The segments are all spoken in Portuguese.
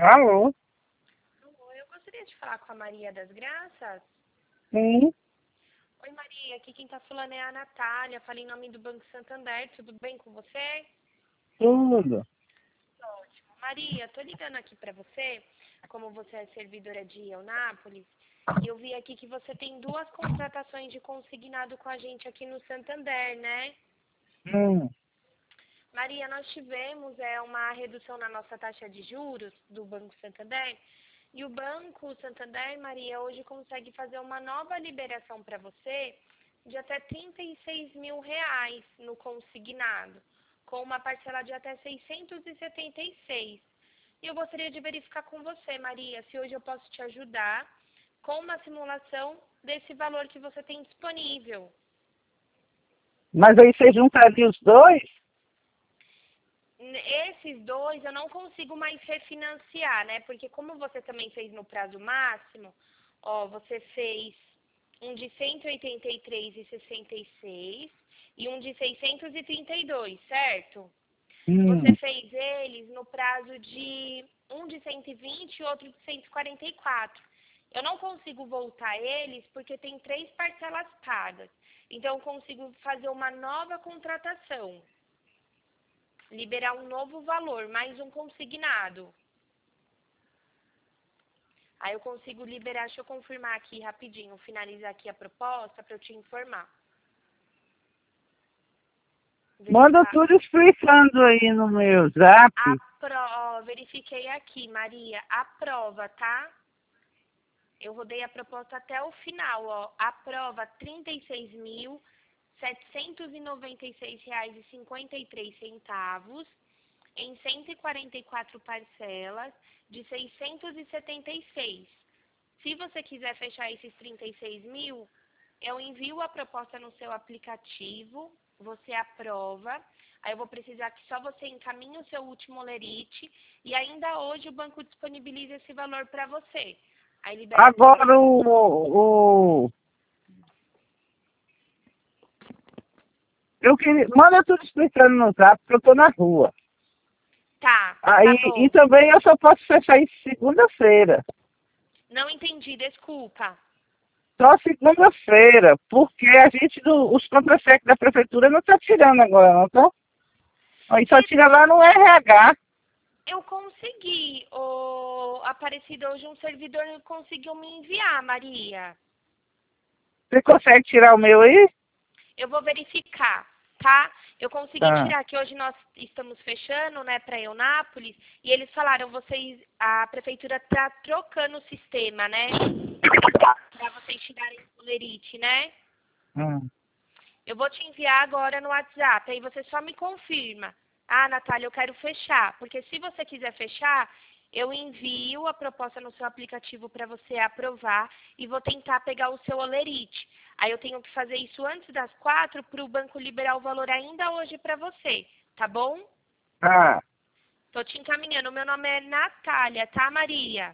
Alô? Alô, eu gostaria de falar com a Maria das Graças. Sim, Oi, Maria, aqui quem tá falando é a Natália, falei em nome do Banco Santander, tudo bem com você? tudo. Ótimo. Maria, tô ligando aqui pra você, como você é servidora de Eunápolis, e eu vi aqui que você tem duas contratações de consignado com a gente aqui no Santander, né? Hum. Maria, nós tivemos uma redução na nossa taxa de juros do Banco Santander, e o Banco Santander, Maria, hoje consegue fazer uma nova liberação para você de até R$ 36 mil no consignado, com uma parcela de até 676. E eu gostaria de verificar com você, Maria, se hoje eu posso te ajudar com uma simulação desse valor que você tem disponível. Mas aí você juntaria os dois? Esses dois eu não consigo mais refinanciar, né? Porque como você também fez no prazo máximo, ó, você fez um de 183,66 e um de 632, certo? Você Hum. fez eles no prazo de um de 120 e outro de 144. Eu não consigo voltar eles porque tem 3 parcelas pagas. Então eu consigo fazer uma nova contratação. Liberar um novo valor, mais um consignado. Aí eu consigo liberar, deixa eu confirmar aqui rapidinho, finalizar aqui a proposta para eu te informar. Manda Verificar. tudo explicando aí no meu zap. Verifiquei aqui, Maria, a prova, tá? Eu rodei a proposta até o final, ó. A prova, R$ 36.796,53 em 144 parcelas de 676. Se você quiser fechar esses 36 mil, eu envio a proposta no seu aplicativo, você aprova, aí eu vou precisar que só você encaminhe o seu último olerite e ainda hoje o banco disponibiliza esse valor para você. Aí libera até Agora eu queria. Manda tudo explicando no zap, porque eu tô na rua. Tá Aí, e bom. também eu só posso fechar em segunda-feira. Não entendi, desculpa. Só segunda-feira, porque a gente, os contra-cheques da prefeitura não tá tirando agora, não tá? Aí só tira lá no RH. Eu consegui, Aparecido, hoje um servidor conseguiu me enviar, Maria. Você consegue tirar o meu aí? Eu vou verificar, tá? Eu consegui Tá. tirar que hoje nós estamos fechando, né, para Eunápolis, e eles falaram, a prefeitura tá trocando o sistema, né? Para vocês tirarem o lerite, né? Hum. Eu vou te enviar agora no WhatsApp, aí você só me confirma. Ah, Natália, eu quero fechar, porque se você quiser fechar, eu envio a proposta no seu aplicativo para você aprovar e vou tentar pegar o seu olerite. Aí eu tenho que fazer isso antes das 4 para o banco liberar o valor ainda hoje para você, tá bom? Tá. Tô te encaminhando. Meu nome é Natália, tá, Maria?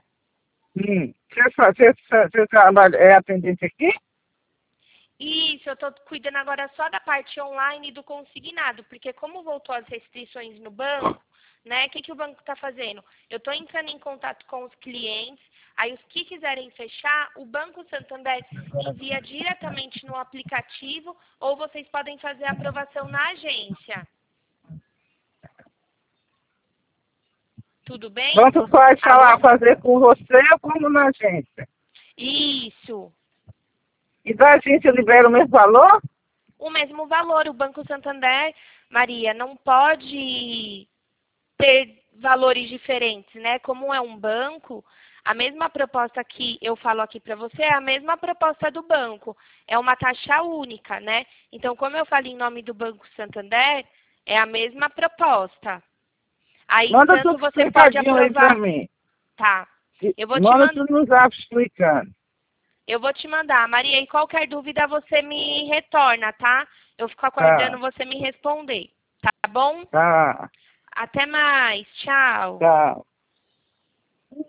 Você trabalha, é atendente aqui? Isso, eu estou cuidando agora só da parte online do consignado, porque como voltou as restrições no banco, né, o que o banco está fazendo? Eu estou entrando em contato com os clientes, aí os que quiserem fechar, o Banco Santander envia diretamente no aplicativo ou vocês podem fazer a aprovação na agência. Tudo bem? Tanto faz falar, Alô? fazer com você ou como na agência. Isso. E da agência libera o mesmo valor? O mesmo valor, o Banco Santander, Maria, não pode ter valores diferentes, né? Como é um banco, a mesma proposta que eu falo aqui para você é a mesma proposta do banco. É uma taxa única, né? Então, como eu falo em nome do Banco Santander, é a mesma proposta. Aí, Manda tanto tudo você pode explicadinho aí pra aprovar. mim. Tá. Eu vou te Manda mandar. tudo no zap explicando. Eu vou te mandar, Maria, e qualquer dúvida você me retorna, tá? Eu fico Tá, aguardando você me responder, tá bom? tá, Até mais, tchau. tá.